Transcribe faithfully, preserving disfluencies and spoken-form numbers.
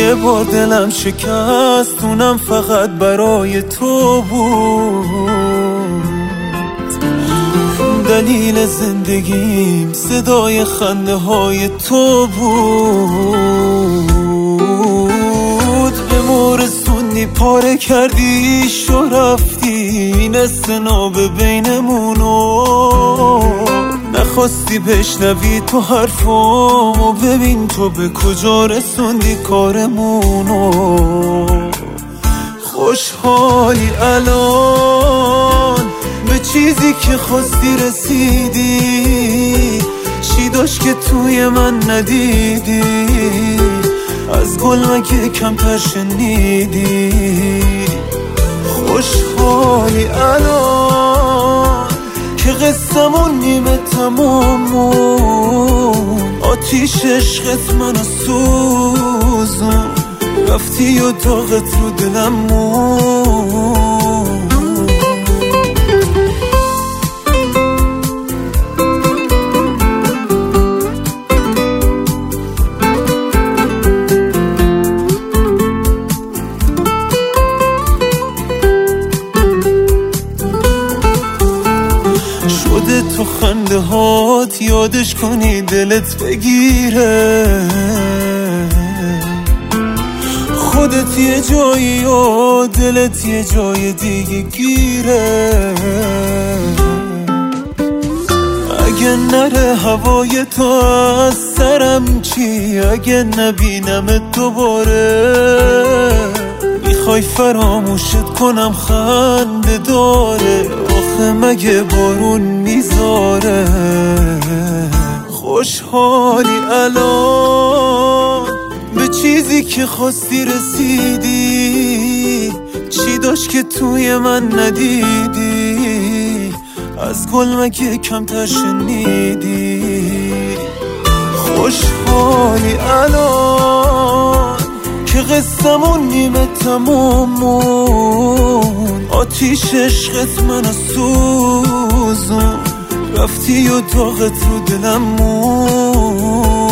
یه بار دلم شکست، اونم فقط برای تو بود. دلیل زندگیم صدای خنده های تو بود. به مورسوندی پاره کردی شو رفتی، این استناب بینمونو نخواستی بشنوی تو حرفامو. ببین تو به کجا رسوندی کارمونو. خوشحالی الان به چیزی که خواستی رسیدی، چی داشت که توی من ندیدی؟ از گل مگه کمتر شنیدی؟ خوشحالی الان که قصمون نیمه تمامون، آتیش عشقت منو سوزون، رفتی و داغت رو دلم مون. شده تو خنده هات یادش کنی دلت بگیره، خودت یه جایی و دلت یه جای دیگه گیره. اگه نره هوای تو از سرم چی؟ اگه نبینم دوباره میخوای فراموشت کنم خنده داره؟ آخه مگه بارون میذاره؟ خوشحالی الان به چیزی که خواستی رسیدی، چی داشت که توی من ندیدی؟ از گل مگه کمتر شنیدی؟ خوشحالی الان که قصمون نیمه تمامون، آتیش عشقت منو سوزون، رفتی و داغت رو دلم مون.